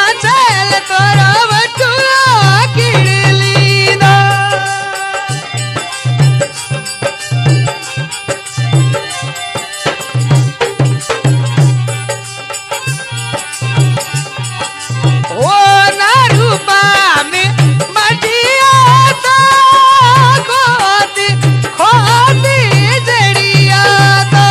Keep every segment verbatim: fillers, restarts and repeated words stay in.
पाचल तोरा बटुआ किड़ली दा ओ ना रूपा में मटिया ता खोदी खोदी जड़िया ता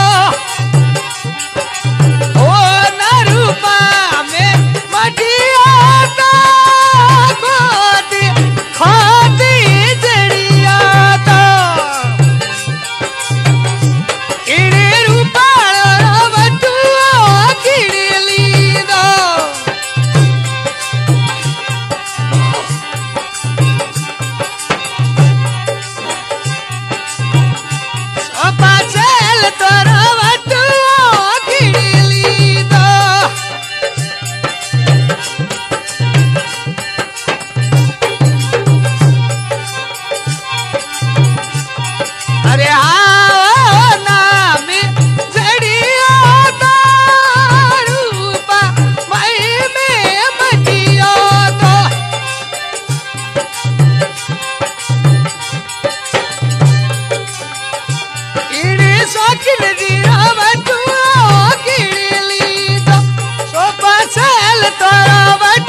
ओ ना रूपा में मटिया ता खोदी खोदी जड़िया ता इड़े रूपाळो बटुआ किड़ली दा ओ पाचल तोरा बटुआ किड़ली दा अरे हाँ नामी जड़िया ता रूपा मई में मटिया ता इड़ी शौकीन दिया बटुआ किड़ली दा सो पाचल तोरा बटुआ